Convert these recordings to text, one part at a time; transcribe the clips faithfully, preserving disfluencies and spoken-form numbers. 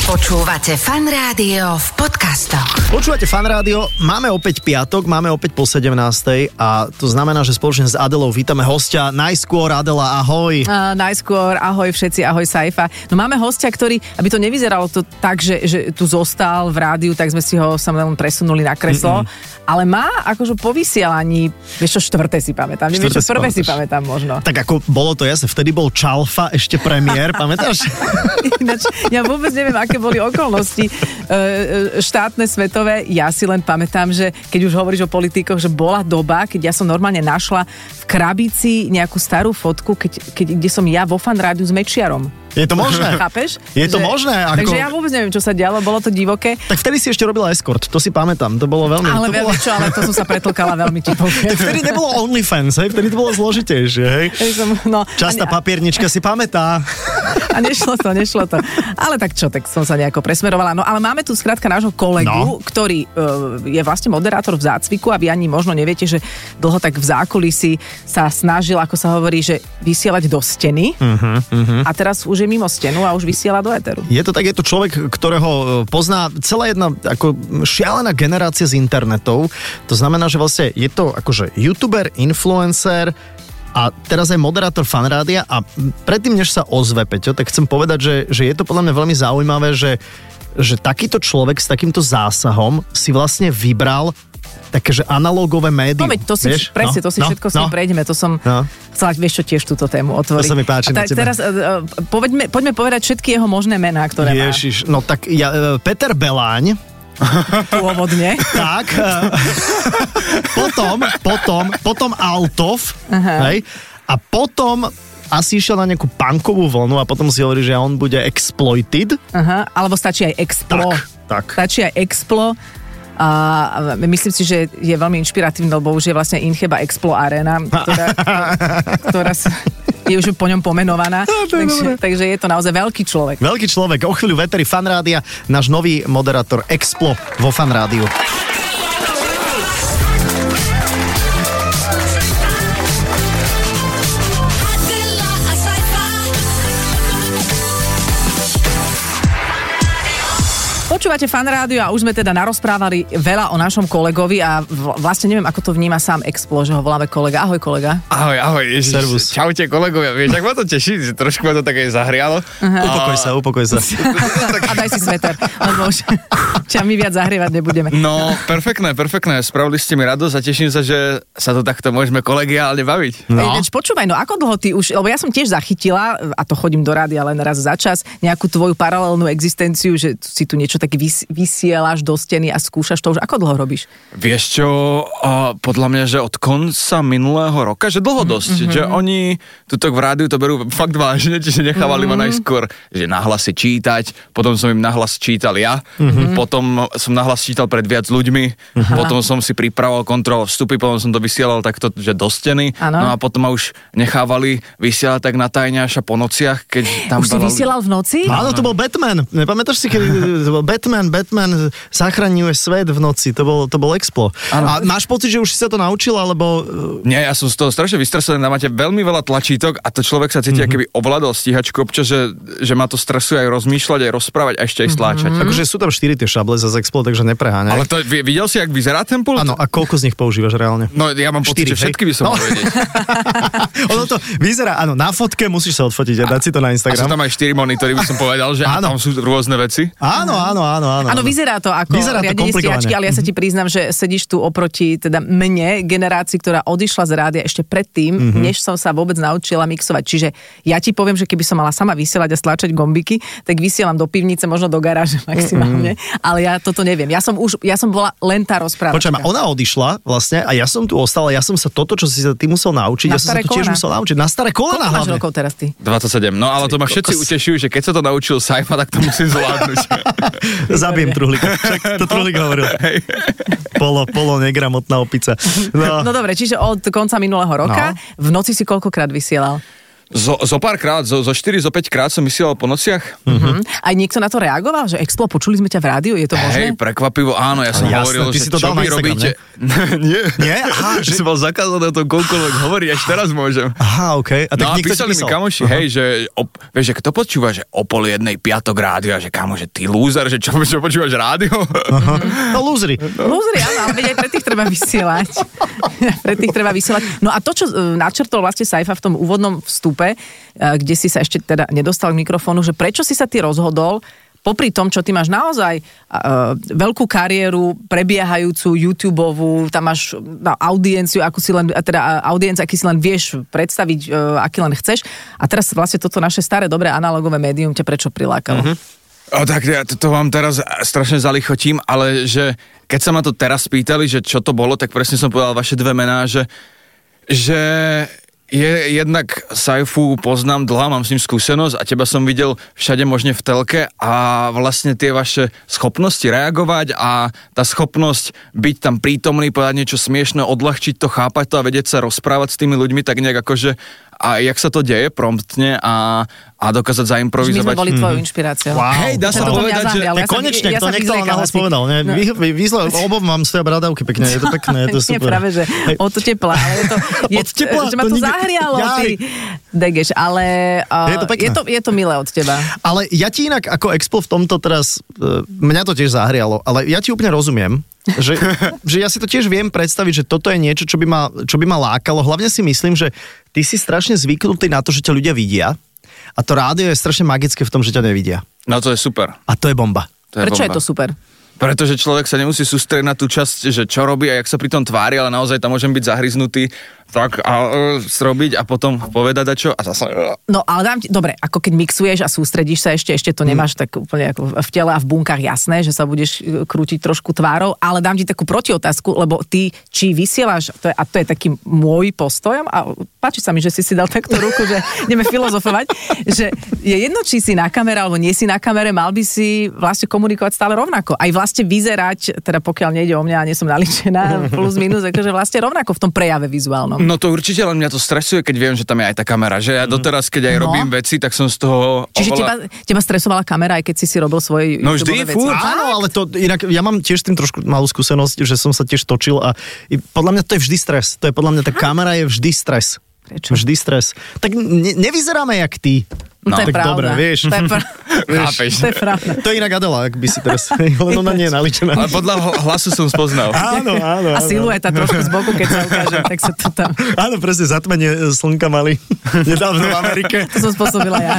Počúvate Fan Rádio v podcastoch. Počúvate Fan Rádio, máme opäť piatok, máme opäť po sedemnástej a to znamená, že spoločne s Adelou vítame hostia. Najskôr Adela, ahoj. Uh, najskôr, ahoj všetci, ahoj Saifa. No máme hostia, ktorý, aby to nevyzeralo to tak, že, že tu zostal v rádiu, tak sme si ho sam len presunuli na kreslo, Mm-mm. ale má akože po vysielaní, vieš čo, štvrté si pamätám, vieš čo, prvé si pamätám možno. Tak ako bolo to jasné, vtedy bol Čalfa ešte premiér, pamätáš? Ináč, ja vôbec neviem, aké boli okolnosti štátne, svetové. Ja si len pamätám, že keď už hovoríš o politikoch, že bola doba, keď ja som normálne našla v krabici nejakú starú fotku, keď, keď, kde som ja vo Fan Rádiu s Mečiarom. Je to možné? Chápeš? Je to že, možné? Ako... Takže ja vôbec neviem, čo sa dialo, bolo to divoké. Tak vtedy si ešte robila escort, to si pamätám, to bolo veľmi... Ale to veľmi bolo... čo, ale to som sa pretlkala veľmi divoké. Tak vtedy nebolo OnlyFans, hej? Vtedy to bolo zložitejšie, hej? Som, no, Častá a, papiernička si pamätá. A nešlo to, nešlo to. Ale tak čo, tak som sa nejako presmerovala. No ale máme tu skrátka nášho kolegu, no. ktorý uh, je vlastne moderátor v Zácviku a vy ani možno neviete, že dlho tak v zákulisí sa snažil, ako sa hovorí, že vysielať do steny uh-huh, uh-huh. a teraz už je mimo stenu a už vysiela do éteru. Je to tak, je to človek, ktorého pozná celá jedna ako šialená generácia z internetov. To znamená, že vlastne je to akože youtuber, influencer a teraz aj moderátor Fan Rádia a predtým, než sa ozve, Peťo, tak chcem povedať, že, že je to podľa mňa veľmi zaujímavé, že, že takýto človek s takýmto zásahom si vlastne vybral takéže analógové médium. No veď to si, vieš? presne, no, to si no, všetko no. si prejdeme, to som no. chcela, vieš čo, tiež túto tému otvoriť. To sa mi páči na ta, tebe. Teraz uh, povedme, poďme povedať všetky jeho možné mená, ktoré Ježiš, má. No tak ja, uh, Peter Beláň. Pôvodne. Tak. Uh, potom, potom, potom Altov. Hej, a potom asi išiel na nejakú punkovú vlnu a potom si hovorí, že on bude exploited. Aha, alebo stačí aj explo. Tak, tak. Stačí aj explo. A myslím si, že je veľmi inšpiratívny, lebo už je vlastne Incheba Explo Arena, ktorá, ktorá je už po ňom pomenovaná. takže, takže je to naozaj veľký človek. Veľký človek. O chvíľu veteri Fan Rádia, náš nový moderátor Explo vo Fan Rádiu. Počúvate Fan Rádio a už sme teda narozprávali veľa o našom kolegovi a vlastne neviem, ako to vníma sám Explo, že ho voláme kolega. Ahoj, kolega. Ahoj, ahoj, ježiš. Servus. Čaute, kolegovia. Vieš, ak ma to teší, že trošku ma to také zahrialo. Uh-huh. Upokoj sa, upokoj sa. A daj si sveter, lebo už ťa my viac zahrievať nebudeme. No, perfektné, perfektné. Spravili ste mi radosť a teším sa, že sa to takto môžeme kolegiálne baviť. No. Veď počúvaj, no ako dlho ty už, lebo ja som tiež zachytila, a to chodím do rádia len raz za čas, nejakú tvoju paralelnú existenciu, že si tu niečo tak vys- vysielaš do steny a skúšaš to už. Ako dlho robíš? Vieš čo, uh, podľa mňa, že od konca minulého roka, že dlho dosť, mm-hmm. že oni tuto v rádiu to berú fakt vážne, čiže nechávali mm-hmm. ma najskôr, že nahlas si čítať, potom som im nahlas čítal ja, mm-hmm. potom som nahlas čítal pred viac ľuďmi, mm-hmm. potom som si pripravoval kontrol vstupy, potom som to vysielal takto, že do steny, ano. No a potom ma už nechávali vysielať tak na tajňaš a po nociach, keď tam... Už si vysielal v noci? Áno, to bol Batman. Nepamätáš si, keď to bol Batman, Batman zachraňuje svet v noci, to bol, to bol Explo. Ano. A máš pocit, že už si sa to naučil, alebo... Nie, ja som z toho strašne vystresovaný, máte veľmi veľa tlačítok a to človek sa cíti, mm-hmm. akoby ovládal stíhačku občas, že, že ma to stresuje aj rozmýšľať, aj rozprávať, a ešte aj stláčať. Mm-hmm. Akože sú tam štyri tie šable za Explo, takže nepreháňaj. Ale to, videl si, jak vyzerá ten pult? Áno, a koľko z nich používaš reálne? No, ja mám pocit, že všetky by som mal vedieť. Ono to vyzerá, áno, na fotke musíš sa odfotiť a dať si to na Instagram. A sú tam aj štyri monitory, by som povedal, že áno. Tam sú rôzne veci. Áno, áno, áno, áno. Áno, vyzerá to ako vyzerá riadenie stíhačky, ale ja sa ti priznám, že sedíš tu oproti teda mne, generácii, ktorá odišla z rádia ešte predtým, mm-hmm. než som sa vôbec naučila mixovať. Čiže ja ti poviem, že keby som mala sama vysielať a stlačať gombiky, tak vysielam do pivnice, možno do garáže maximálne, mm-hmm. ale ja toto neviem. Ja som už, ja som bola len tá rozprávačka. Počkaj ma, ona odišla vlastne a ja som tu ostala, ja som sa toto, čo si sa ty musel naučiť, na ja som sa to tiež musel naučiť. Na staré kolena hlavne. Koľko máš rokov teraz ty? dvadsaťsedem. No ale to ma všetci utešujú, že keď sa to naučil Saifa, tak to musím zvládnuť. Zabijem truhlíka. Však to truhlík hovoril. Polo, polo negramotná opica. No. no dobre, čiže od konca minulého roka. No. V noci si koľkokrát vysielal? Zo, zo pár krát, zo, zo štyri, zo päť krát som vysielal po nociach. Mm-hmm. Aj niekto na to reagoval, že Explo, počuli sme ťa v rádiu, je to možné? Hej, prekvapivo, áno, ja som Jasné, hovoril, ty že si to čo dal na vy Instagram, robíte. Nie? Nie? Aha, že... Som mal zakázané o tom koľkoľvek hovorí, až teraz môžem. Aha, okej. Okay. A tak no a niekto písali ti mi písal. kamoši, hej, že, op, vieš, že kto počúva, že o pol jednej piatok rádio, a že kamo, že ty lúzer, že čo, čo počúvaš rádio? Aha. No lúzri. Lúzri, áno, ale veď aj pre tých treba vysielať. Pre tých treba vysielať. No a to, čo načrtol vlastne Saifa v tom úvodnom vstupe, kde si sa ešte teda nedostal k mikrofónu, že prečo si sa ty rozhodol, popri tom, čo ty máš naozaj uh, veľkú kariéru, prebiehajúcu YouTubeovú, tam máš no, audienciu, akú si len, teda audienciu, aký si len vieš predstaviť, uh, aký len chceš. A teraz vlastne toto naše staré, dobré analogové médium ťa prečo prilákalo? Mm-hmm. O, tak ja to, to vám teraz strašne zalichotím, ale že keď sa ma to teraz spýtali, že čo to bolo, tak presne som povedal vaše dve mená, že, že je jednak Saifu poznám dlho, mám s ním skúsenosť a teba som videl všade možne v telke a vlastne tie vaše schopnosti reagovať a tá schopnosť byť tam prítomný, povedať niečo smiešné, odľahčiť to, chápať to a vedieť sa rozprávať s tými ľuďmi tak nejak akože a jak sa to deje promptne a, a dokázať zaimprovizovať. My sme boli tvojou inšpiráciou. Wow. Hej, dá sa To povedať, že... zahrial. Ja som- konečne, ja to som niekto len vyzliekala nahlas si. povedal. Ne? No. Vy, vy, výsledok, obom mám stoja bradavky pekne, je to pekné, je to Nie, super. práve, že Hej. od to tepla, ale je to, je, Od tepla? že ma To to, nikdy- zahrialo, Jaj. ty degeš, ale uh, Je to pekné. je, to, je to milé od teba. Ale ja ti inak ako Explo v tomto teraz, e, mňa to tiež zahrialo, ale ja ti úplne rozumiem, že, že ja si to tiež viem predstaviť, že toto je niečo, čo by ma, čo by ma lákalo. Hlavne si myslím, že ty si strašne zvyknutý na to, že ťa ľudia vidia a to rádio je strašne magické v tom, že ťa nevidia. No to je super. A to je bomba. To je Prečo bomba. je to super? Pretože človek sa nemusí sústrediť na tú časť, že čo robí a jak sa pri tom tvári, ale naozaj tam môžem byť zahryznutý tak a uh, zrobiť a potom povedať dačo a zase... Uh. No ale dám ti, dobre, ako keď mixuješ a sústredíš sa ešte, ešte to nemáš tak úplne ako v tele a v bunkách jasné, že sa budeš e, krútiť trošku tvárou, ale dám ti takú protiotázku, lebo ty, či vysielaš, to je, a to je taký môj postoj, a páči sa mi, že si si dal takto ruku, že ideme filozofovať, že je jedno, či si na kamere alebo nie si na kamere, mal by si vlastne komunikovať stále rovnako. Aj vlastne vyzerať, teda pokiaľ nejde o mňa a nie som naličená, plus minus, akože vlastne rovnako v tom prejave vizuálnom. No to určite, len mňa to stresuje, keď viem, že tam je aj tá kamera. Že ja doteraz, keď aj No. robím veci, tak som z toho Čiže oveľa... teba, teba stresovala kamera, aj keď si si robil svoje No vždy, YouTubeové veci. furt. Áno, ale to inak, ja mám tiež s tým trošku malú skúsenosť, že som sa tiež točil a i- podľa mňa to je vždy stres. To je podľa mňa, tá kamera je vždy stres. Prečo? Vždy stres. Tak ne, nevyzeráme jak ty. No, to je tak pravda. dobre, vieš. To je, pra... Chápeš. to je pravda. To je inak Adela, ak by si teraz, len ona nie je naličená. Ale podľa ho- hlasu som spoznal. Áno, áno. A áno. silueta trošku z boku, keď sa ukáže, tak sa to tam... Áno, presne, zatmenie slnka mali nedávno v Amerike. To som spôsobila ja.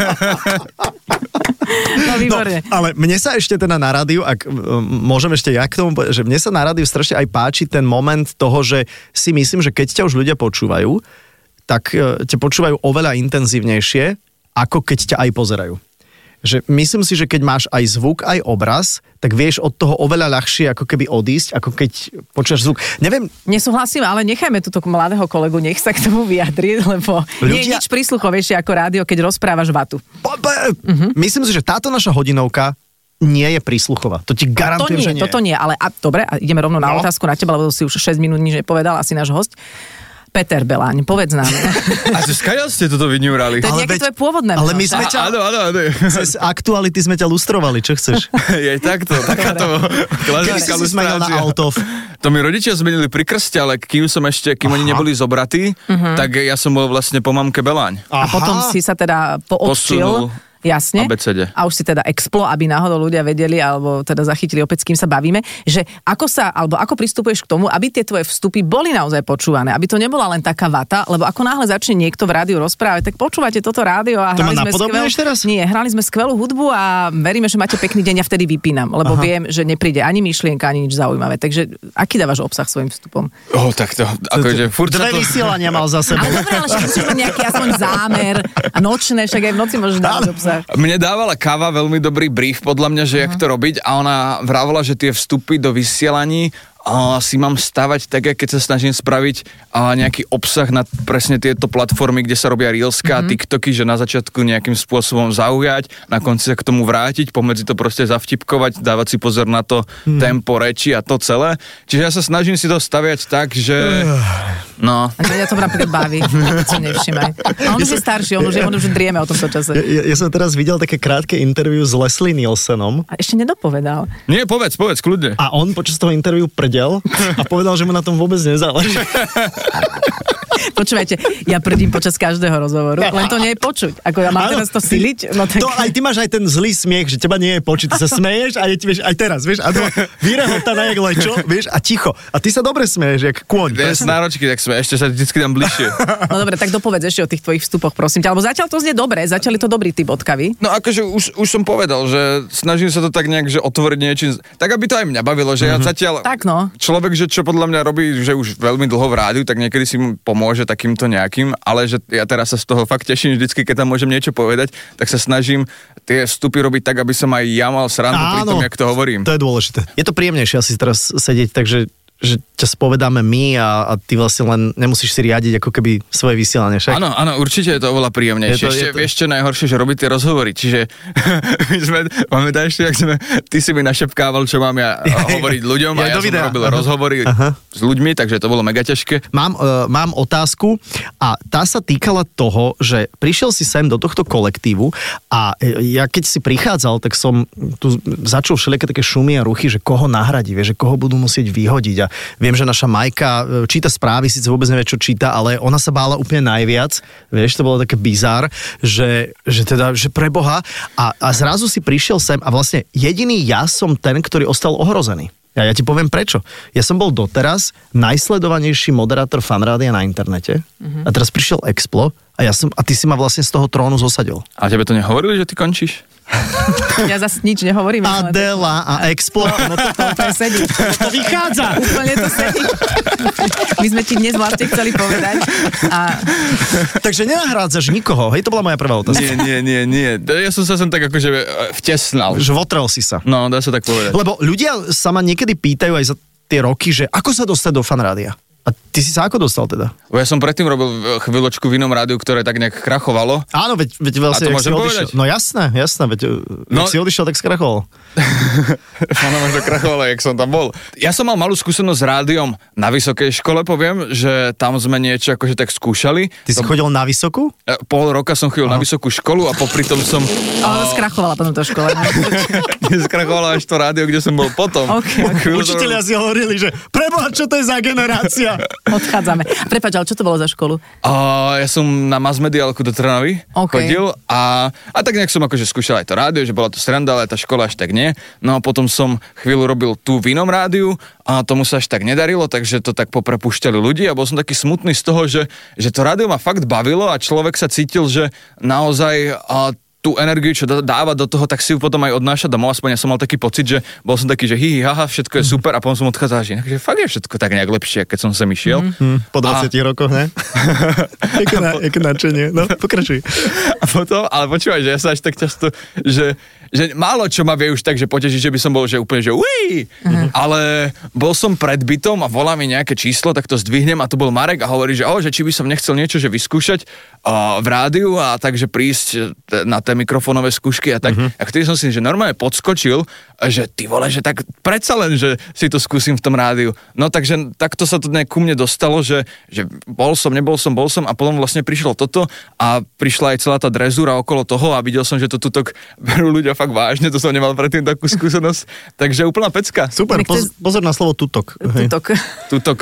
No, výborne. No, ale mne sa ešte teda na rádiu, ak um, môžem ešte ja k tomu povedať, že mne sa na rádiu strašne aj páči ten moment toho, že si myslím, že keď ťa už ľudia počúvajú, tak uh, ťa počúvajú oveľa intenzívnejšie, ako keď ťa aj pozerajú. Že myslím si, že keď máš aj zvuk, aj obraz, tak vieš od toho oveľa ľahšie ako keby odísť, ako keď počúvaš zvuk. Neviem, Nesúhlasím, ale nechajme túto mladého kolegu, nech sa k tomu vyjadri, lebo Ľudia... nie je Ľudia- nič prísluchovejšie ako rádio, keď rozprávaš vatu. po- po- myslím si, že táto naša hodinovka nie je prísluchová. To ti To garantujem, že nie, nie. toto nie, ale a, dobre, a ideme rovno na No. otázku na teba, lebo si už šesť minút nič nepovedal, asi náš host. Peter Beláň, povedz nám. A že skáďal ste toto vyňúrali? To je Ale nejaké veď- tvoje pôvodné ale meno, my však? sme ťa- Áno, áno, áno. Cez aktuality sme ťa lustrovali, čo chceš? Je takto, takáto Kedy si klasická si smenil na lustrácia. Altov? To mi rodičia zmenili pri krste, ale kým som ešte, kým oni neboli zobratí, tak ja som bol vlastne po mamke Beláň. A potom si sa teda poodčil. Posunul. Jasne. Abecede. A už si teda Explo, aby náhodou ľudia vedeli, alebo teda zachytili opäť, s kým sa bavíme, že ako sa, alebo ako pristupuješ k tomu, aby tie tvoje vstupy boli naozaj počúvané, aby to nebola len taká vata, lebo ako náhle začne niekto v rádiu rozprávať, tak počúvate toto rádio a To ma hrali sme napodobňuješ skvelú, teraz? Nie, hrali sme skvelú hudbu a veríme, že máte pekný deň a vtedy vypínam, lebo Aha. viem, že nepríde ani myšlienka, ani nič zaujímavé. Takže aký dávaš obsah svojim vstupom? Oh, tak to, akože furt sa Dve to... vysielania mal za sebou. Ale dobre, ale však musíš mať nejaký aspoň zámer a nočné, však aj v noci môžeš dávať obsah. Mne dávala káva veľmi dobrý brief, podľa mňa, že jak to robiť a ona vravala, že tie vstupy do vysielaní a si mám stavať tak, keď sa snažím spraviť a nejaký obsah na presne tieto platformy, kde sa robia reelska a TikToky, že na začiatku nejakým spôsobom zaujať, na konci sa k tomu vrátiť, pomedzi to proste zavtipkovať, dávať si pozor na to tempo reči a to celé. Čiže ja sa snažím si to staviať tak, že No. A mňa to napríklad baví, keď si nevšimaj. A on už je starší, on už, je, on už drieme o tomto čase. Ja, ja som teraz videl také krátke interview s Leslie Nielsenom. A ešte nedopovedal. Nie, povedz, povedz, kľudne. A on počas toho interview prdel a povedal, že mu na tom vôbec nezáleží. Počúvajte, ja prdím počas každého rozhovoru, len to nie je počuť. Ako ja mám teraz to siliť. No tak... To aj ty máš aj ten zlý smiech, že teba nie je počuť. Ty sa smeješ a je ti, vieš, aj teraz, vieš, a to vyrehotaná jak lečo, vieš, a ticho. A ty sa dobre smeješ, jak kôň. Ja s náročky, tak sme, ešte sa vždycky dám bližšie. No dobre, tak dopovedz ešte o tých tvojich vstupoch, prosím ťa. Alebo zatiaľ to znie dobre, zatiaľ je to dobrý typ odkavy. No akože už, už som povedal, že snažím sa to tak nejak, že otvoriť niečím, tak aby to aj mňa bavilo, že ja zatiaľ... Tak no. Človek, že čo podľa mňa robí, že už veľmi dlho v rádiu, tak niekedy si mu pomôže takýmto nejakým, ale že ja teraz sa z toho fakt teším vždycky, keď tam môžem niečo povedať, tak sa snažím tie vstupy robiť tak, aby som aj ja mal srandu pri tom, jak to hovorím. To je dôležité. Je to príjemnejšie asi teraz sedieť, takže že ťa spovedáme my a, a ty vlastne len nemusíš si riadiť ako keby svoje vysielanie, však? Áno, áno, určite je to oveľa príjemnejšie. Je to, ešte, je to... vieš čo najhoršie, že robiť tie rozhovory, čiže my sme, máme tam ešte, jak sme, ty si mi našepkával, čo mám ja hovoriť ľuďom ja, a ja som videa. robil Aha. rozhovory Aha. s ľuďmi, takže to bolo mega ťažké. Mám, uh, mám otázku a tá sa týkala toho, že prišiel si sem do tohto kolektívu a ja keď si prichádzal, tak som tu začal všelijaké také šumy a ruchy, že koho nahradí, vieš, že koho budú musieť vyhodiť. A viem, že naša Majka číta správy, síce vôbec nevie, čo číta, ale ona sa bála úplne najviac. Vieš, to bolo také bizár, že, že teda, že preboha. A, a zrazu si prišiel sem a vlastne jediný ja som ten, ktorý ostal ohrozený. Ja, ja ti poviem prečo. Ja som bol doteraz najsledovanejší moderátor fanrádia na internete mm-hmm. a teraz prišiel Explo a, ja som, a ty si ma vlastne z toho trónu zosadil. A tebe to nehovorili, že ty končíš? Ja zase nič nehovorím. Adela a Explo. No to, to úplne sedí. To vychádza. Úplne to sedí. My sme ti dnes vlastne chceli povedať. A... Takže nenahrádzaš nikoho, hej? To bola moja prvá otázka. Nie, nie, nie, nie. Ja som sa sem tak akože vtesnal. Že votrel si sa. No, dá sa tak povedať. Lebo ľudia sa ma niekedy pýtajú aj za tie roky, že ako sa dostať do fanrádia? A ty si sa ako dostal teda? Ja som predtým robil chvíľočku v inom rádiu, ktoré tak nejak krachovalo. Áno, veď, veď vlastne, jak si odišiel. No jasné, jasné, veď no, jak si odišiel, tak skrachoval. Áno, možno krachovalo, jak som tam bol. Ja som mal malú skúsenosť s rádiom na vysokej škole, poviem, že tam sme niečo akože tak skúšali. Ty si to... chodil na vysokú? Pol roka som chodil Aha. na vysokú školu a popri tom som... Ale skrachovala potom to škole. Skrachovala až to rádio, kde som bol potom. Okay, okay. Učitelia si hovorili, že preboha, čo to je za generácia? Odchádzame. Prepáč, ale čo to bolo za školu? Uh, ja som na masmediálku do Trnavy okay. chodil a, a tak nejak som akože skúšal aj to rádio, že bola to sranda, ale tá škola až tak nie. No a potom som chvíľu robil tu v inom rádiu a tomu sa až tak nedarilo, takže to tak poprepúšťali ľudí a bol som taký smutný z toho, že, že to rádio ma fakt bavilo a človek sa cítil, že naozaj... Uh, tú energiu, čo dáva do toho, tak si ju potom aj odnáša domov. Aspoň ja som mal taký pocit, že bol som taký, že hi, hi, haha, všetko je super a potom som odchádzal, že, že fakt je všetko tak nejak lepšie, keď som sem išiel. Mm, po dvadsiatich a... rokoch, ne? Jaké na, nadšenie. No, pokračuj. A potom, ale počúvaj, že ja sa až tak často, že, že málo čo ma vie už tak, že potešiť, že by som bol, že úplne, že uí, mm. ale bol som pred bytom a volá mi nejaké číslo, tak to zdvihnem a to bol Marek a hovorí, že, oh, že či by som nechcel niečo, že vyskúšať uh, v rádiu a takže prísť na té mikrofónové skúšky a tak. Mm-hmm. A vtedy som si, že normálne podskočil, že ty vole, že tak predsa len, že si to skúsim v tom rádiu. No takže takto sa to nejak ku mne dostalo, že, že bol som, nebol som, bol som a potom vlastne prišlo toto a prišla aj celá tá drezúra okolo toho a videl som, že to tutok berú ľudia fakt vážne, to som nemal predtým takú skúsenosť. Takže úplná pecka. Super, poz, pozor na slovo tutok. Tutok. Tutok.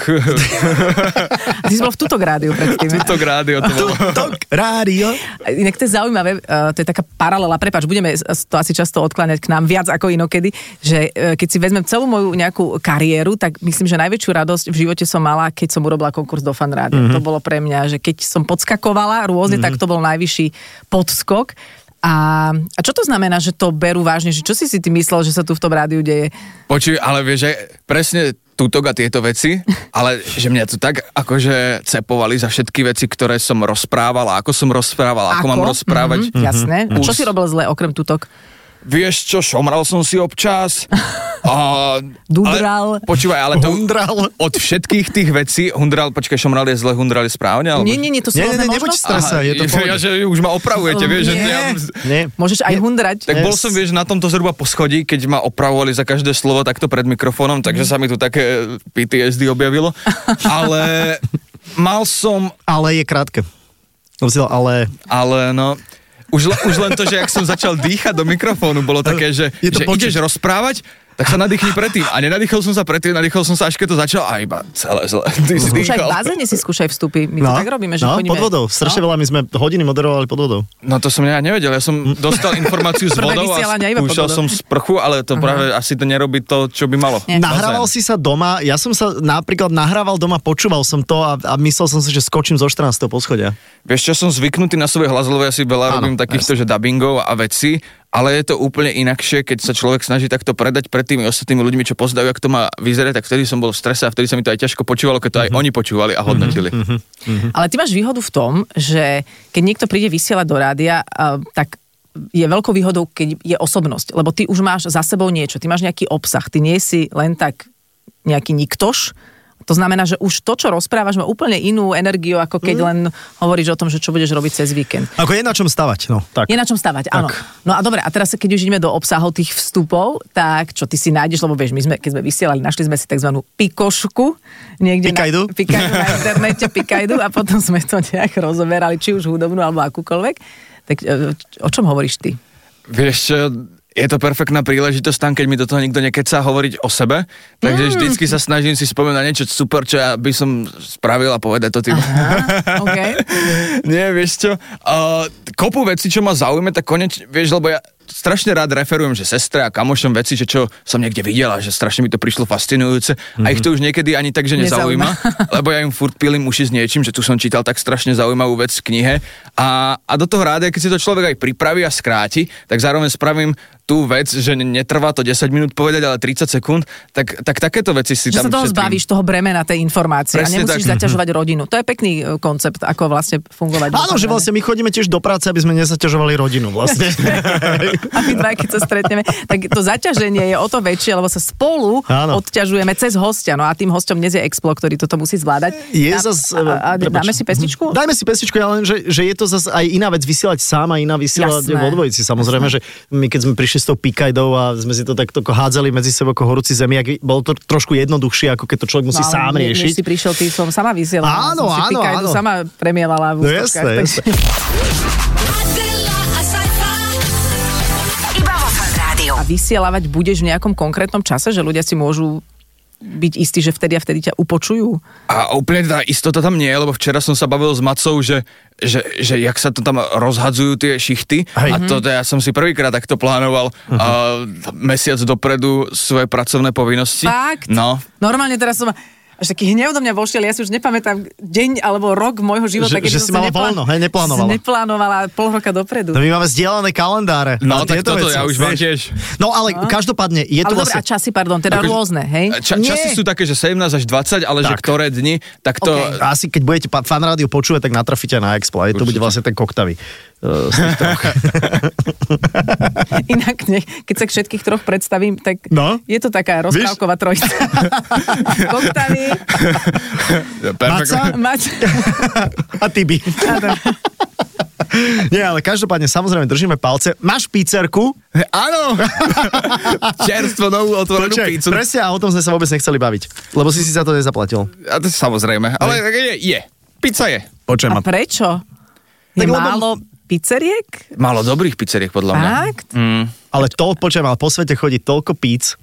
Ty si bol v tutok rádiu predtým. Tutok rádio to bolo. Tutok rádio. Inak to je zaujímavé, to je taká paralela, prepáč, budeme to asi často odkláňať k nám viac ako inokedy, že keď si vezmem celú moju nejakú kariéru, tak myslím, že najväčšiu radosť v živote som mala, keď som urobila konkurs do Fan Rádia. Mm-hmm. To bolo pre mňa, že keď som podskakovala rôzne, mm-hmm. tak to bol najvyšší podskok. A, a čo to znamená, že to berú vážne? Že čo si si ty myslel, že sa tu v tom rádiu deje? Počuj, ale vieš, že presne tutok a tieto veci, ale že mňa to tak akože cepovali za všetky veci, ktoré som rozprával a ako som rozprával, ako, ako mám rozprávať. Mm-hmm, jasné. Mm-hmm. Čo si robil zle okrem tutok? Vieš čo, šomral som si občas. A, Dudral. Ale, počúvaj, ale to hundral. Od všetkých tých vecí, hundral, počkaj, šomral je zle, hundral je správne? Alebo... Nie, nie, nie, to sú rôzne možnosti. Nebuď stresa, je to ja, že už ma opravujete, vieš. Nie, že ja... nie. Môžeš aj hundrať. Tak yes. Bol som, vieš, na tomto zhruba po schodí, keď ma opravovali za každé slovo takto pred mikrofónom, takže sa mi tu také pé té es dé objavilo. Ale... Mal som... Ale je krátke. Ale... Ale no... Už, už len to, že jak som začal dýchať do mikrofónu, bolo také, že, že ideš rozprávať, tak sa nadýchni predtým. A nenadýchol som sa predtým, nadýchol som sa, až keď to začal, a iba celé zle. Skúšaj v bázene si skúšaj vstupy. My no, to tak robíme, že no, chodíme... pod vodou. Strašne no? veľa, my sme hodiny moderovali pod vodou. No to som ja nevedel, ja som dostal informáciu s vodou a skúšal som sprchu, ale to uh-huh. práve asi to nerobí to, čo by malo. Nie. Nahrával si sa doma, ja som sa napríklad nahrával doma, počúval som to a, a myslel som si, že skočím zo štrnásteho poschodia. Vieš čo, som zvyknutý na svoj hlas, lebo ja si veľa robím takýchto, že dubbingov a veci. Ale je to úplne inakšie, keď sa človek snaží takto predať pred tými ostatnými ľuďmi, čo pozdajú, jak to má vyzerať, tak vtedy som bol v strese a vtedy sa mi to aj ťažko počúvalo, keď to aj mm-hmm. oni počúvali a hodnotili. Mm-hmm. Mm-hmm. Ale ty máš výhodu v tom, že keď niekto príde vysielať do rádia, uh, tak je veľkou výhodou, keď je osobnosť, lebo ty už máš za sebou niečo, ty máš nejaký obsah, ty nie si len tak nejaký niktoš. To znamená, že už to, čo rozprávaš, má úplne inú energiu, ako keď mm. len hovoríš o tom, že čo budeš robiť cez víkend. Ako je na čom stavať, no. Tak. Je na čom stavať, tak. áno. No a dobre, a teraz keď už ideme do obsahov tých vstupov, tak čo ty si nájdeš, lebo vieš, my sme, keď sme vysielali, našli sme si takzvanú pikošku, niekde pikajdu? na, pikajdu na internete, pikajdu a potom sme to nejak rozoberali, či už hudobnú, alebo akúkoľvek. Tak o čom hovoríš ty? Vieš čo, je to perfektná príležitosť tam, keď mi do toho nikto nekecá hovoriť o sebe, takže mm. vždycky sa snažím si spomenúť na niečo super, čo ja by som spravil a povedať to tým. Aha, okay. Nie, vieš čo, uh, kopu vecí, čo ma zaujíme, tak konečne, vieš, lebo ja strašne rád referujem, že sestre a kamošom veci, že čo som niekde videla, že strašne mi to prišlo fascinujúce mm-hmm. a ich to už niekedy ani tak, že nezaujíma, lebo ja im furt pilím uši s niečím, že tu som čítal tak strašne zaujímavú vec v knihe a, a do toho rád, keď si to človek aj pripraví a skráti, tak zároveň spravím tú vec, že netrvá to desať minút povedať, ale tridsať sekúnd, tak, tak takéto veci si že tam sa toho šetrím. zbavíš, toho bremena tej informácie a nemusíš tak zaťažovať rodinu. To je pekný koncept, ako vlastne fungovať. Áno, že vlastne my chodíme tiež do práce, aby sme nezaťažovali rodinu vlastne. A my dva, keď sa stretneme, tak to zaťaženie je o to väčšie, lebo sa spolu áno. odťažujeme cez hostia. No a tým hosťom dnes je Explo, ktorý toto musí zvládať. Je a, zas, a, a dáme si pesničku? Dajme si pesničku, ja len, že, že je to zase aj iná vec vysielať sám a iná vysielať vo dvojici. Samozrejme, Jasné. Že my keď sme prišli s tou pikajdou a sme si to takto hádzali medzi sebou ako horúci zemiak, bolo to trošku jednoduchšie, ako keď to človek musí no, sám ne, riešiť. Než si prišiel, ty som sama vysielala. Áno, áno, áno. Sama premielala v ústočkách. No jasné, jasné. A vysielávať budeš v nejakom konkrétnom čase, že ľudia si môžu byť istí, že vtedy a vtedy ťa upočujú? A úplne tá istota tam nie je, lebo včera som sa bavil s Macou, že, že, že jak sa to tam rozhadzujú tie šichty. Hej. A to ja som si prvýkrát takto plánoval uh-huh. a, mesiac dopredu svoje pracovné povinnosti. Fakt? No. Normálne teraz som... Až taký hnev do mňa vošiel, ja si už nepamätám deň alebo rok môjho života, keď som si neplán... voľno, hej, neplánovala. neplánovala pol roka dopredu. No my máme zdieľané kalendáre. No tak toto veci, ja už mám tiež. No ale no. každopádne je to ale vlastne... Dobre, a časy, pardon, teda ako, rôzne, hej? Ča, časy sú také, že sedemnásť až dvadsať, ale tak. Že ktoré dni, tak to... Okay. Asi keď budete Fan rádio počúvať, tak natrafíte na Explo, to bude vlastne ten koktavý. Uh, Inak, ne, keď sa všetkých troch predstavím, tak no? Je to taká rozprávková trojica. Koktavy, Maca, Maca a Tibi. Nie, ale každopádne, samozrejme, držíme palce. Máš pizzerku? Áno! Čerstvo novú otvorenú pizzu. Presne, a o tom sme sa vôbec nechceli baviť, lebo si si za to nezaplatil. A to samozrejme, ale je, je. Pizza je. Počujem. A prečo? Je lebo... málo pizzeriek? Málo dobrých pizzeriek, podľa mňa. Fakt? Mm. Ale to, počujem, ale po svete chodí toľko pizz.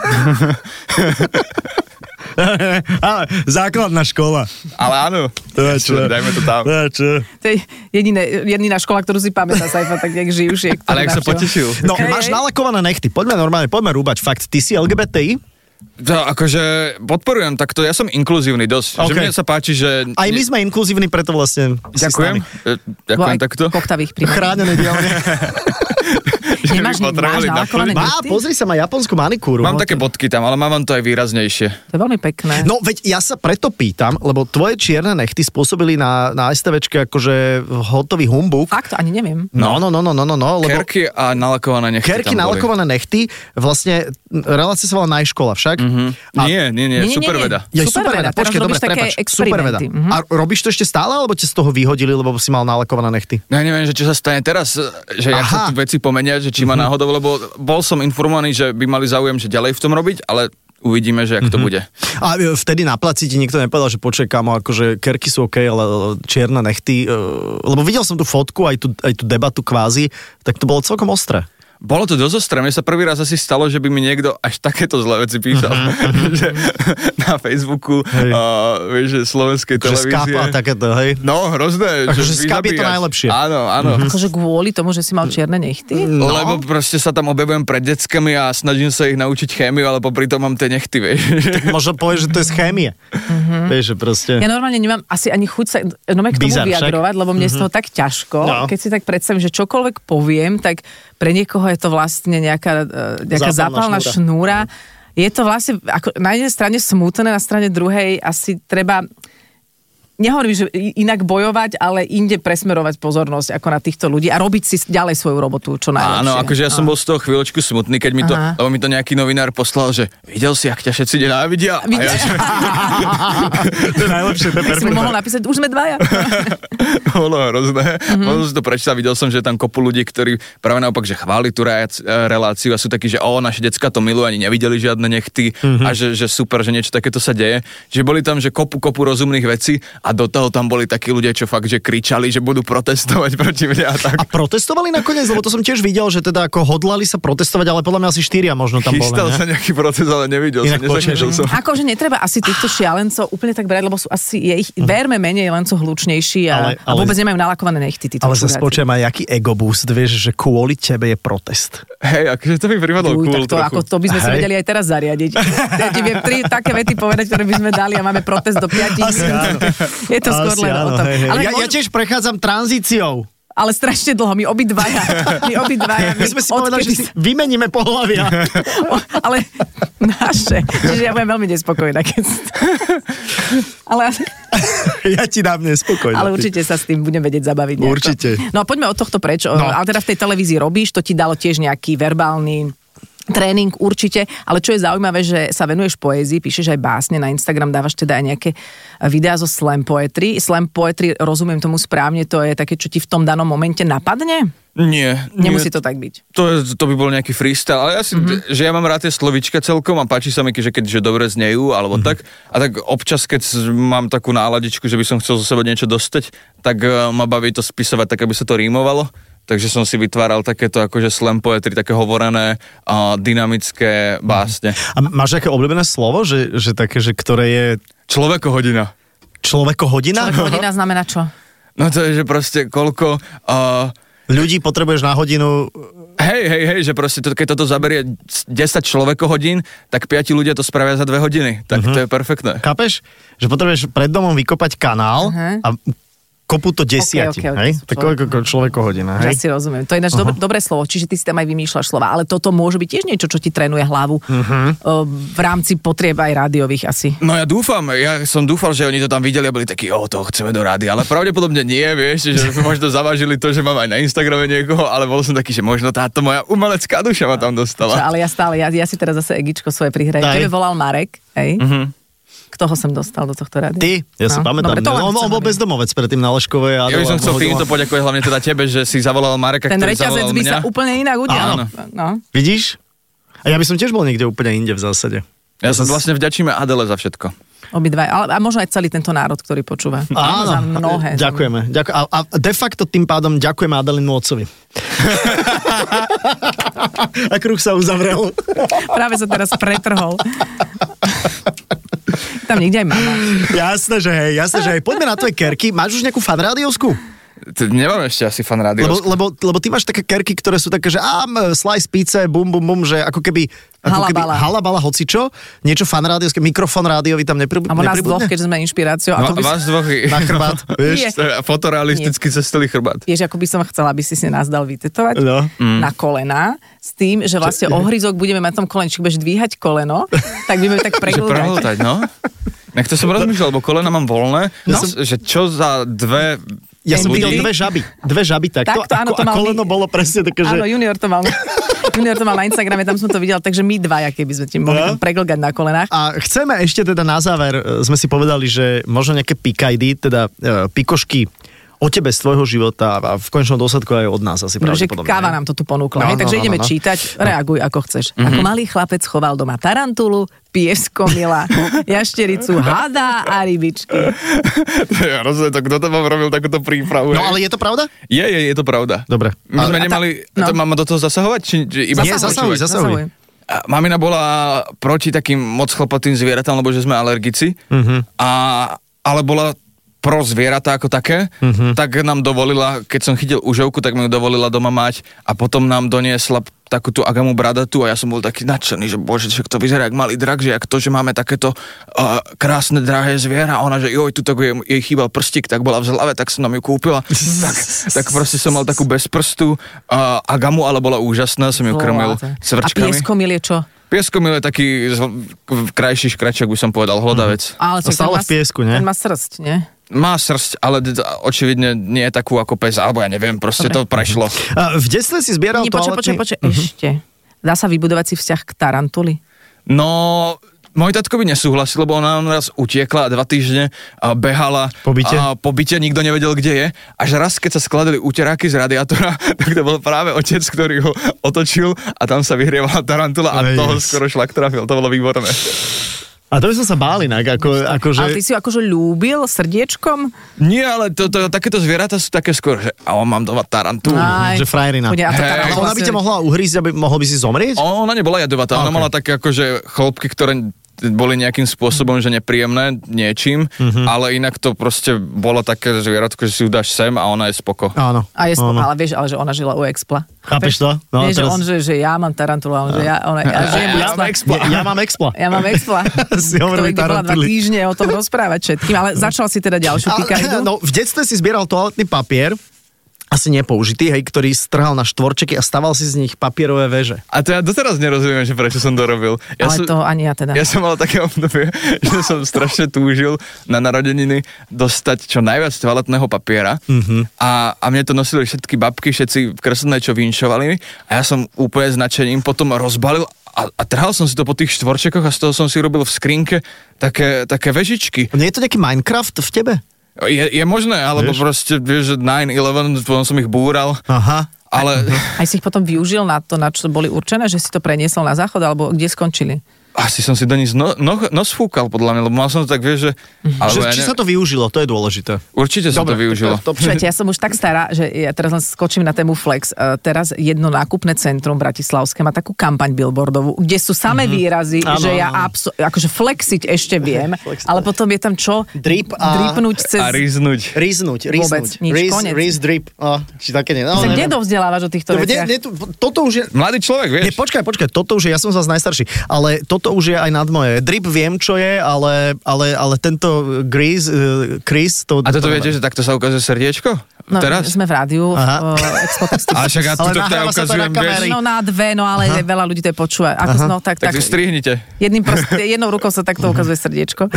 Ale základná škola. Ale áno. To je čo? Dajme to tam. To je čo? To je jediné, jediná škola, ktorú si pamätá Saifa, tak jak žijúšiek. Ale jak sa potešil. No, hey, máš nalakované nechty. Poďme normálne, poďme rúbať. Fakt, ty si el gé bé té í? To, akože podporujem, tak to ja som inkluzívny dosť. Okay. Že mne sa páči, že... Aj my sme inkluzívni, preto vlastne... Ďakujem. Ďakujem takto. Koktavých prípadov. Chránené dielne. Nemáš, máš nalakované nechty? Má, pozri sa, má japonskú manikúru. Mám také bodky tam, ale mám to aj výraznejšie. To je veľmi pekné. No, veď ja sa preto pýtam, lebo tvoje čierne nechty spôsobili na, na STVčke akože hotový humbuk. Fakt, ani neviem. No, no, no, no, no, no. no lebo kerky a nalakované nechty Kerky, nalakované nechty, vlastne relácia sa volá Najškola však. Mm-hmm. A... Nie, nie, nie, nie, superveda. Ja, superveda, počkej, dobre, prepáč. Superveda. Mm-hmm. A robíš to ešte stále, alebo ťa z toho vyhodili, lebo si mal nalakované nechty? Ja neviem, že čo sa stane teraz, že jak sa tu veci pomenia, že či ma náhodou, lebo bol som informovaný, že by mali záujem, že ďalej v tom robiť, ale uvidíme, že jak mm-hmm. to bude. A vtedy na placi ti nikto nepovedal, že počkaj, kamo, akože kerky sú OK, ale čierne nechty, lebo videl som tú fotku, aj tú, aj tú debatu kvázi, tak to bolo celkom ostré. Bolo to dosť ostré. Mne sa prvý raz asi stalo, že by mi niekto až takéto zlé veci písal. že na Facebooku, uh, vieš, že slovenskej televízie. Že skáp a takéto, hej? No, hrozné. Akože skáp je to najlepšie. Áno, áno. Mm-hmm. Akože kvôli tomu, že si mal čierne nechty? No. Lebo proste sa tam objavujem pred deckami a snažím sa ich naučiť chémiu, ale popri tom mám tie nechty, vieš. Tak možno povieš, že to je z chémie. Mm-hmm. Vieš, že proste... Ja normálne nemám asi ani chuť sa no, k tomu Bizar, vyjadrovať, však? Lebo mne mm-hmm. z toho tak ťažko. No. Keď si tak predstavím, že čokoľvek poviem, tak pre niekoho je to vlastne nejaká, nejaká zápalná šnúra. šnúra. Je to vlastne ako na jednej strane smutné, na strane druhej asi treba, nehovorím, že inak bojovať, ale inde presmerovať pozornosť ako na týchto ľudí a robiť si ďalej svoju robotu čo najlepšie. Áno, akože ja som bol z toho chvíľočku smutný, keď mi to, Aha. lebo mi to nejaký novinár poslal, že videl si, ak ťa všetci nenávidia? Videl. Ja, že... to je najlepšie, to je perfektné. Si mu mohol napísať, už sme dvaja. Bolo hrozné. Mm-hmm. Potom si to prečítal, videl som, že je tam kopu ľudí, ktorí práve naopak, že chváli tú reláciu a sú takí, že o, naše decka to milujú, ani nevideli žiadne nechty mm-hmm. a že, že super, že niečo takéto sa deje. Že boli tam, že kopu, kopu rozumných vecí a do toho tam boli takí ľudia, čo fakt, že kričali, že budú protestovať proti mne a tak. A protestovali nakoniec? Lebo to som tiež videl, že teda ako hodlali sa protestovať, ale podľa mňa asi štyria možno tam boli. Chystal sa nejaký protest, ale nevidel som, nezachytil som. Akože netreba asi týchto šialencov úplne tak brať, lebo sú asi, je ich, verme menej, len sú hlučnejší a, ale, ale, a vôbec nemajú nalakované nechty. Ale zase počujem aj jaký ego boost, vieš, že kvôli tebe je protest. Hej, akože to by pripadlo cool to, ako, to by sme Hej. si vedeli aj teraz zariadiť. Ja ti viem tri také vety povedať, ktoré by sme dali a máme protest do piatich. Je to skôr len o tom. Ale ja, môž... ja tiež prechádzam tranzíciou. Ale strašne dlho, my obidvaja. My obidvaja. My sme si povedali, že si vymeníme pohlavia. Ale naše. Čiže ja budem veľmi nespokojná. Keď... Ale... Ja ti dám nespokojná. Ale určite sa s tým budem vedieť zabaviť. Nejako. Určite. No a poďme od tohto preč. No. Ale teda v tej televízii robíš, to ti dalo tiež nejaký verbálny tréning určite, ale čo je zaujímavé, že sa venuješ poézii, píšeš aj básne, na Instagram dávaš teda aj nejaké videá zo slam poetry. Slam poetry, rozumiem tomu správne, to je také, čo ti v tom danom momente napadne? Nie. Nemusí nie, to tak byť. To, je, to by bol nejaký freestyle, ale ja si, mm-hmm. že ja mám rád tie slovíčka celkom a páči sa mi, že keď že dobre znejú, alebo mm-hmm. tak. A tak občas, keď mám takú náladičku, že by som chcel zo seba niečo dostať, tak uh, ma baví to spisovať tak, aby sa to rímovalo. Takže som si vytváral takéto akože slam poetry, také hovorené, uh, dynamické básne. A máš aké obľúbené slovo, že, že také, že ktoré je... Človekohodina. Človekohodina? Človekohodina znamená čo? No to je, že proste koľko... Uh, ľudí potrebuješ na hodinu... Hej, hej, hej, že proste to, keď toto zaberie desať človekohodín, tak piati ľudia to spravia za dve hodiny. Tak uh-huh. to je perfektné. Chápeš? Že potrebuješ pred domom vykopať kanál uh-huh. a... kopu to desiati, okay, okay, hej? Tak koľko človekohodina, hej? Ja si rozumiem. To je ináč uh-huh. dobré slovo, čiže ty si tam aj vymýšľaš slova, ale toto môže byť tiež niečo, čo ti trénuje hlavu uh-huh. v rámci potrieb aj rádiových asi. No ja dúfam, ja som dúfal, že oni to tam videli a boli takí, o, to chceme do rádia, ale pravdepodobne nie, vieš, že možno zavážili to, že mám aj na Instagrame niekoho, ale bol som taký, že možno táto moja umelecká duša ma tam dostala. Čo, ale ja stále, ja, ja si teraz zase egičko svoje prihrajem. Tebe volal Marek, hej? Uh-huh. Toho som dostal do tohto rádia. Ty? Ja no. si pamätám. Dobre, on, on bol bezdomovec predtým na Leškovej. Ja by som chcel týmto poďakovať hlavne teda tebe, že si zavolal Mareka, ten ktorý zavolal mňa. Ten reťazec by sa úplne inak udial. No. Vidíš? A ja by som tiež bol niekde úplne inde v zásade. Ja sa vlastne vďačíme Adele za všetko. Obidvaj, ale a možno aj celý tento národ, ktorý počúva. Áno, za mnohé. Ďakujeme. Ďakujem. A, a de facto tým pádom ďakujeme Adelinu otcovi. A kruh sa uzavrel. Práve sa teraz pretrhol. Tam niekde aj mama. Jasné, že hej, jasné, že hej. Poďme na tvoje kerky. Máš už nejakú fanrádiovskú? Nemám ešte asi fanrádiovskú. Lebo, lebo, lebo ty máš také kerky, ktoré sú také, že á, slice pizza, bum, bum, bum, že ako keby... Ako keby halabala. halabala, hocičo, niečo fanrádiovské, mikrofón rádiový tam nepribudne. A nás dvoch, keďže sme inšpiráciou. No, by vás dvoch... Na chrbát, vieš? Fotorealisticky cez celý chrbát. Vieš, ako by som chcela, aby si si nás dal vytetovať no. na kolená, s tým, že vlastne ohryzok budeme mať v tom kolene, či budeš dvíhať koleno, tak budeme tak preglúdať. no. Nech to som rozmýšľal, lebo kolena mám voľné, no. že čo za dve... Ja som videl dve žaby. Dve žaby takto. takto áno, to a mal koleno my... bolo presne také, že... Áno, junior to mal. Junior to mal na Instagrame, tam som to videl, takže my dvaja, keby sme ti mohli no. preglgať na kolenách. A chceme ešte teda na záver, sme si povedali, že možno nejaké pikajdy, teda e, pikošky o tebe, z tvojho života a v konečnom dôsledku aj od nás asi No, že pravdepodobne. káva nám to tu ponúkla, No, hej, no, takže no, ideme no, no. čítať, reaguj ako chceš. Mm-hmm. Ako malý chlapec choval doma tarantulu, pieskomila, jaštericu, hada a rybičky. Ja rozumiem, to kto to vám robil takúto prípravu? No ale je to pravda? Je, je, je to pravda. Dobre. My sme A tá- nemali, no. to mám do toho zasahovať? Či, či iba Nie, zasahuj, počúvať? zasahuj. A mamina bola proti takým moc chlpatým zvieratám, lebo že sme alergici. Uh-huh. A, ale bola pro zvieratá ako také, uh-huh. tak nám dovolila, keď som chytil užovku, tak mi ju dovolila doma mať a potom nám doniesla takú tú agamu bradatu a ja som bol taký nadšený, že bože, že to vyzerá jak malý drak, že jak to, že máme takéto uh, krásne, drahé zviera a ona, že joj, tuto jej, jej chýbal prstík, tak bola v zlave, tak som nám ju kúpila. tak, tak proste som mal takú bez prstu uh, agamu, ale bola úžasná, som ju krmil A cvrčkami. pieskomil je čo? Pieskomil je taký zl- krajší škračak, by som povedal, hlodavec. Ale To však stále ten má- v piesku, nie? Ten má srst, nie? Má srsť, ale d- očividne nie je takú ako pes, alebo ja neviem, proste Dobre. to prešlo. A v detstve si zbieral Nie, počkaj, počkaj, toaletný... počkaj, ešte. Dá sa vybudovať si vzťah k tarantuli? No, môj tatko by nesúhlasil, lebo ona raz utiekla a dva týždne a behala Po byte? a po byte, nikto nevedel, kde je. Až raz, keď sa skladali uteráky z radiátora, tak to bol práve otec, ktorý ho otočil a tam sa vyhrievala tarantula a Yes. toho skoro šlak trafil. To bolo výborné. A to by som sa bál inak, ako, akože... Ale ty si ju akože ľúbil srdiečkom? Nie, ale to, to, takéto zvieratá sú také skôr, že a on mám doma tarantulu. Aj. že frajerina. Poďa, a tá Hej. Ale tarantula ona by si- ťa mohla uhrísť, aby mohol by si zomrieť? Ona nebola jadovatá, ona Okay. mala také akože chlopky, ktoré boli nejakým spôsobom, že nepríjemné niečím, mm-hmm. ale inak to proste bolo také zvieratko, že si ju dáš sem a ona je spoko. Áno. A je, áno. ale vieš, ale že ona žila u expla. Chápeš to? No, Vieš, že teraz- on, že, že ja mám tarantulu, a on, že ja, ona, ja žijem u Ja mám expla. Ja, ja mám expla. Ja mám expla. Si hovorili Ktorý bola dva tarantuly. týždne o tom rozprávať všetkým, ale začal si teda ďalšiu pikajdu. Ale, no, v detstve si zbieral toaletný papier, asi nepoužitý, hej, ktorý strhal na štvorčeky a staval si z nich papierové veže. A to ja doteraz nerozumiem, že prečo som to robil. Ja Ale som, to ani ja teda. Ja som mal také obdobie, že som strašne túžil na narodeniny dostať čo najviac toaletného papiera mm-hmm. a, a mne to nosili všetky babky, všetci kreslené, čo vinšovali a ja som úplne značením potom rozbalil a, a trhal som si to po tých štvorčekoch a z toho som si robil v skrinke také, také vežičky. Nie je to nejaký Minecraft v tebe? Je, je možné, alebo Vieš? proste, vieš, že nine eleven, potom som ich búral, Aha. ale Aj si ich potom využil na to, na čo boli určené, že si to preniesol na záchod, alebo kde skončili? asi som si do nich no, no, nos fúkal, podľa mňa, lebo mal som to tak, vieš, že... alebo Že, ja či ne- sa to využilo, to je dôležité. Určite sa to Dobre, využilo. to- to- Počujete, ja som už tak stará, že ja teraz len skočím na tému Flex. Uh, teraz jedno nákupné centrum bratislavské má takú kampaň billboardovú, kde sú samé mm-hmm. výrazy, Áno, že ja áno. abso- akože flexiť ešte viem, Flex- ale potom je tam čo? Drip a- Dripnúť cez... A riznúť. Ríznúť, Vôbec, ríznúť. nič, Riz, konec. riz, drip. Oh, či také nie. No, Sa kde neviem. dovzdelávaš o týchto No, veciach? nie, nie, to- toto už je... Mladý človek, vieš. Nie, počkaj, počkaj, toto už je, ja som zase najstarší, ale toto už je aj nad moje. Drip viem, čo je, ale, ale, ale tento Grease, uh, Chris, to... A toto to viete, že takto sa ukazuje srdiečko? No, Teraz? sme v rádiu, Aha. v uh, Expotestu. A však ja Ale tuto teda nahráva sa to na ukazujem, kamery. vieš. No na dve, no ale Aha. veľa ľudí to je počúva. Ako, no, tak, Tak tak, to strihnite. jedným prost, jednou rukou sa takto ukazuje srdiečko.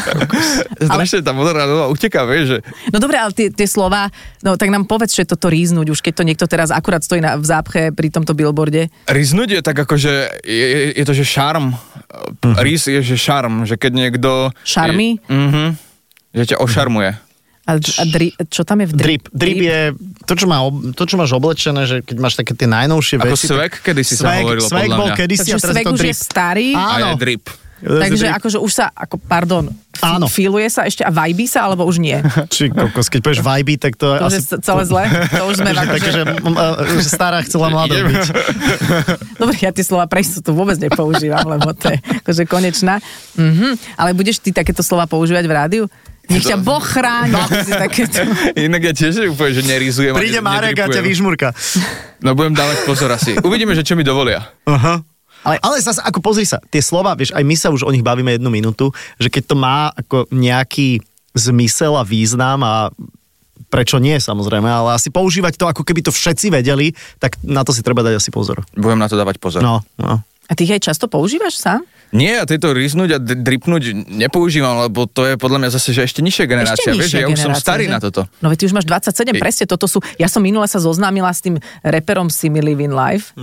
Strašne tá moderná doba uteká, vieš, že... No dobre, ale tie, tie slova, no tak nám povedz, že toto ríznuť, už keď to niekto teraz akurát stojí na, v zápche pri tomto billboarde. Riznúť je tak ako, že je, je to, že šarm. Uh-huh. Riz je, že šarm, že keď niekto... Šarmy? Je, uh-huh, že ťa ošarmuje. A, a dri, čo tam je v Drip. Drip je to, čo, má, ob- to, čo máš oblečené, že keď máš také tie najnovšie Ako veci... svek, kedy si sa hovorilo, Svek podľa bol mňa. kedysi Takže a teraz svek je to už je drip. starý, Á, A je áno. drip. takže Drip. akože už sa, ako, pardon, fi, Áno. filuje sa ešte a vajbí sa, alebo už nie? Či kokos, keď povieš vibe, tak to, To už asi... je celé zle? To už sme Takže, akože... takže m- a- že stará chcela mladou byť. Dobre, ja tie slova pre istotu vôbec nepoužívam, lebo to je akože konečná. Mhm. Ale budeš ty takéto slova používať v rádiu? Nech ťa Boh chráni, aby si takéto... Inak ja tiež úplne, že nerizujem. Príde a ne- Marek a ťa nedripujem. vyžmurka. No budem dávať pozor asi. Uvidíme, že čo mi dovolia. Aha. Ale, Ale- ale zase, ako pozri sa, tie slova, vieš, aj my sa už o nich bavíme jednu minútu, že keď to má ako nejaký zmysel a význam a prečo nie, samozrejme, ale asi používať to, ako keby to všetci vedeli, tak na to si treba dať asi pozor. Budem na to dávať pozor. No, no. A ty ich aj často používaš sám? Nie, ja tieto riznúť a d- dripnúť nepoužívam, lebo to je podľa mňa zase, že ešte nižšia generácia. Ešte Vieš, že ja už som generácia, starý že? na toto. No veď ty už máš dvadsaťsedem, presne toto sú... Ja som minule sa zoznámila s tým reperom Simi Living Life, uh-huh.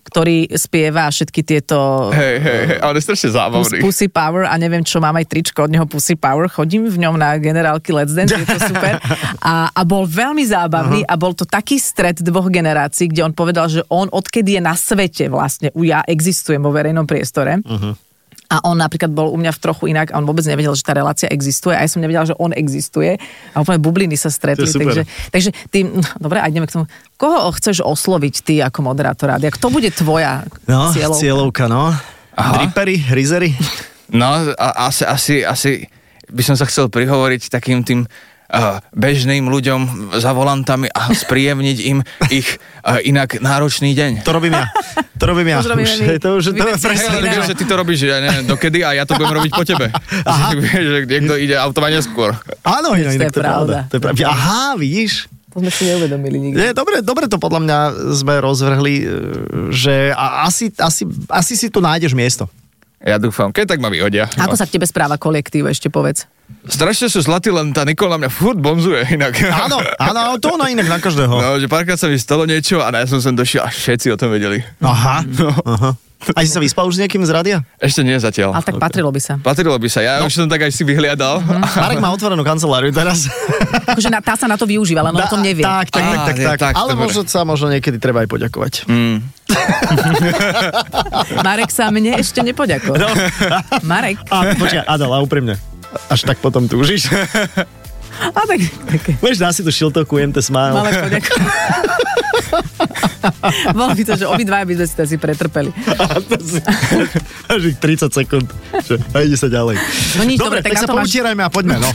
ktorý spieva všetky tieto... Hej, hej, hej, ale strašne zábavný. Pussy Power a neviem čo, mám aj tričko od neho Pussy Power, chodím v ňom na generálky Let's Dance, je to super. A, a bol veľmi zábavný uh-huh. a bol to taký stret dvoch generácií, kde on povedal, že on odkedy je na svete vlastne, ja existujem vo verejnom priestore, uh-huh. a on napríklad bol u mňa v trochu inak a on vôbec nevedel, že tá relácia existuje a ja som nevedela, že on existuje a úplne bubliny sa stretli. Takže, takže ty, no, dobre, a ideme k tomu. Koho chceš osloviť ty ako moderátor rádia? Kto bude tvoja no, cieľovka? cieľovka? No, Dripery, rizery? No, a, asi, asi, asi by som sa chcel prihovoriť takým tým Uh, bežným ľuďom za volantami a spríjemniť im ich uh, inak náročný deň. To robím ja. To robím ja. To už, už, to už to je presne. Hey, že ty to robíš, ja neviem, dokedy a ja to budem robiť po tebe. Aha. Že niekto ide autovať neskôr. Áno, inak, inak to je pravda. To je pravda. Aha, vidíš? To sme si neuvedomili nikdy. Je, dobre, dobre to podľa mňa sme rozvrhli, že a asi, asi, asi si tu nájdeš miesto. Ja dúfam, keď tak ma vyhodia. Ako no. sa k tebe správa kolektív, ešte povedz? Strašne sú zlatí, len tá Nikola na mňa furt bonzuje inak. Áno, áno, to ona inak na každého. No, že párkrát sa mi stalo niečo a ja som sem došiel a všetci o tom vedeli. Aha, no. aha. A si sa vyspal už s niekým z rádia? Ešte nie zatiaľ. Ale tak okay. patrilo by sa. Patrilo by sa, ja no. už som tak aj si vyhliadal. Mm-hmm. Marek má otvorenú kanceláriu teraz. Akože tá sa na to využíva, ale on o tom nevie. Tak, tak, Á, tak, tak, je, tak. tak. Ale možno sa možno niekedy treba aj poďakovať. Mm. Marek sa mne ešte nepoďakoval. No. Marek. A počkaj, Adel, a úprimne. Až tak potom túžiš. A tak, tak. Vieš, dá si tú šiltovku em té Smile. Malé poďakovať. Bolo by to, že obidvaja by sme si to asi pretrpeli. Až ich tridsať sekúnd. A ide sa ďalej. No nič, dobre, dobre, tak, tak sa máš... poutierajme a poďme, no.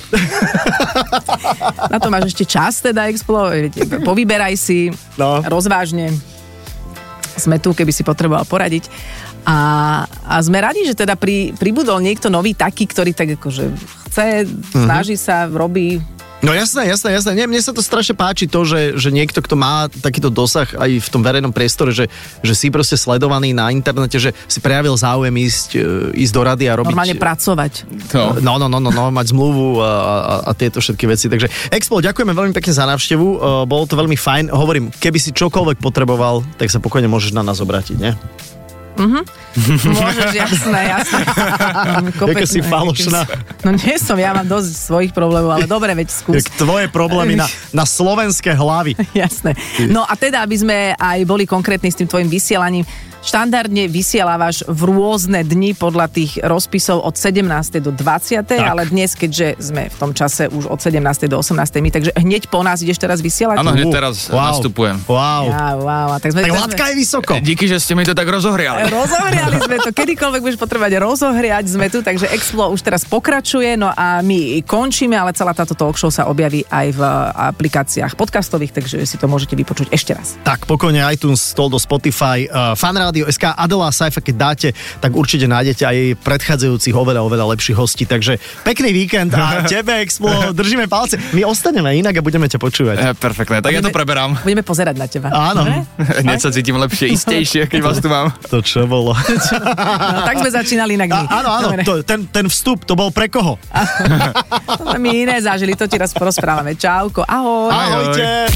Na to máš ešte čas, teda, Explo. Povyberaj si, no. rozvážne. Sme tu, keby si potreboval poradiť. A, a sme radi, že teda pri, pribudol niekto nový taký, ktorý tak akože chce, snaží mm-hmm. sa, robí... No jasné, jasné, jasné. Nie, mne sa to strašne páči to, že, že niekto, kto má takýto dosah aj v tom verejnom priestore, že, že si proste sledovaný na internete, že si prejavil záujem ísť, ísť do rady a robiť... Normálne pracovať. No, no, no, no, no, no mať zmluvu a, a, a tieto všetky veci. Takže Explo, ďakujeme veľmi pekne za návštevu. Uh, bolo to veľmi fajn. Hovorím, keby si čokoľvek potreboval, tak sa pokojne môžeš na nás obrátiť, nie? Mhm. Môžeš, jasné, jasné. Jaká si falošná. No nie som, ja mám dosť svojich problémov, ale dobre, veď skús. Jak tvoje problémy na, na slovenské hlavy. Jasné. No a teda, aby sme aj boli konkrétni s tým tvojim vysielaním, štandardne vysielávaš v rôzne dni podľa tých rozpisov od sedemnástej do dvadsiatej, tak. Ale dnes, keďže sme v tom čase už od sedemnástej do osemnástej, my, takže hneď po nás ideš teraz vysielať? Áno, hneď teraz wow. nastupujem. Wow. Ja, wow. A tak sme, tak latka je vysoko. Díky, že ste mi to tak rozohriali. Rozohriali sme to, kedykoľvek budeš potrebovať rozohriať, sme tu, takže Explo už teraz pokračuje, no a my končíme, ale celá táto talk show sa objaví aj v aplikáciách podcastových, takže si to môžete vypočuť ešte raz. Tak, pokojne iTunes, stol do Spotify, uh, Fanrádio es ká, Adela Saifa, keď dáte, tak určite nájdete aj jej predchádzajúcich oveľa, oveľa lepších hostí, takže pekný víkend a tebe, Explo, držíme palce. My ostaneme inak a budeme ťa počúvať. E, perfektné, tak budeme, ja to preberám. Budeme pozerať na teba. Áno. Hneď sa cítim lepšie, istejšie, keď vás tu mám. To čo bolo? No, tak sme začínali inak my. A, áno, áno, to, ten, ten vstup, to bol pre koho? My iné zažili, to ti raz porozprávame. Čauko, ahoj. Ahojte.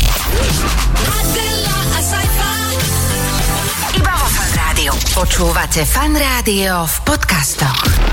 Počúvate Fan Rádio v podcastoch.